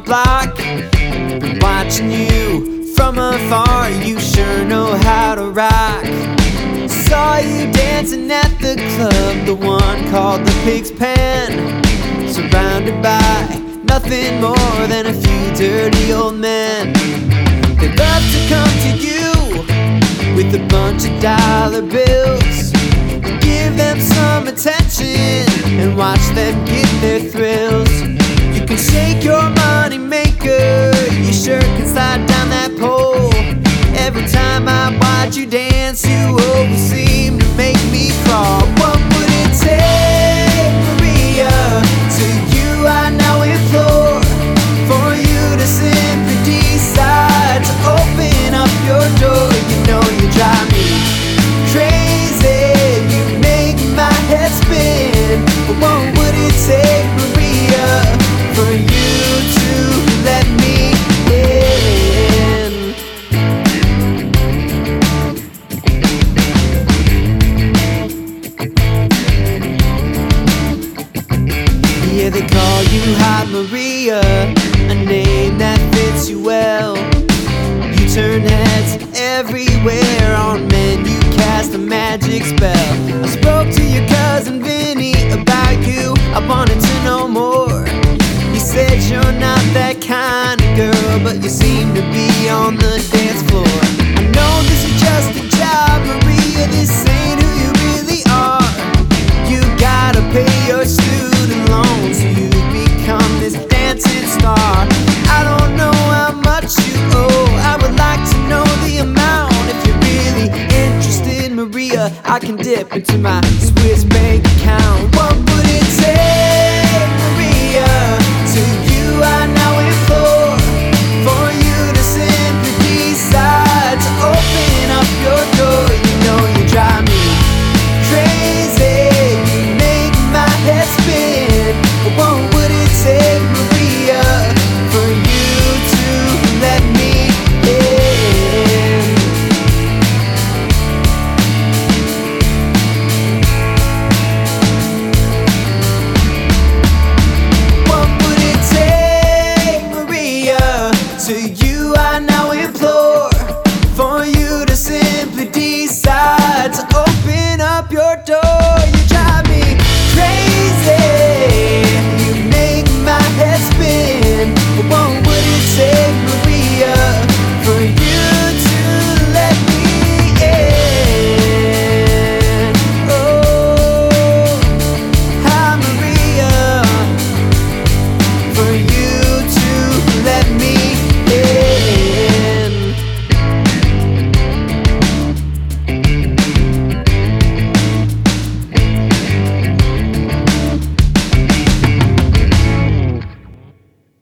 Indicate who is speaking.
Speaker 1: block. Been watching you from afar, you sure know how to rock. Saw you dancing at the club, the one called the Pig's Pen. Surrounded by nothing more than a few dirty old men. They love to come to you with a bunch of dollar bills. Give them some attention and watch them get their thrills. You can shake your money maker, you sure can slide down that pole. Every time I watch you dance, you always seem to make me crawl. What would it take, Maria, to you I now implore, for you to simply decide to open up your door? You know you drive me crazy, you make my head spin. But what would it take, Maria, for you to let me in? Yeah, they call you Hot Maria, a name that fits you well. You turn heads everywhere, on men you cast a magic spell. I spoke to your cousin Vinny about you, I wanted to know more. He said you're not that kind of girl, but you seem to be on the dance floor. I know this is just a job, Maria, this ain't who you really are. You gotta pay your student loans, so you become this dancing star. I don't know how much you owe, I would like to know the amount. If you're really interested, Maria, I can dip into my Swiss bank account.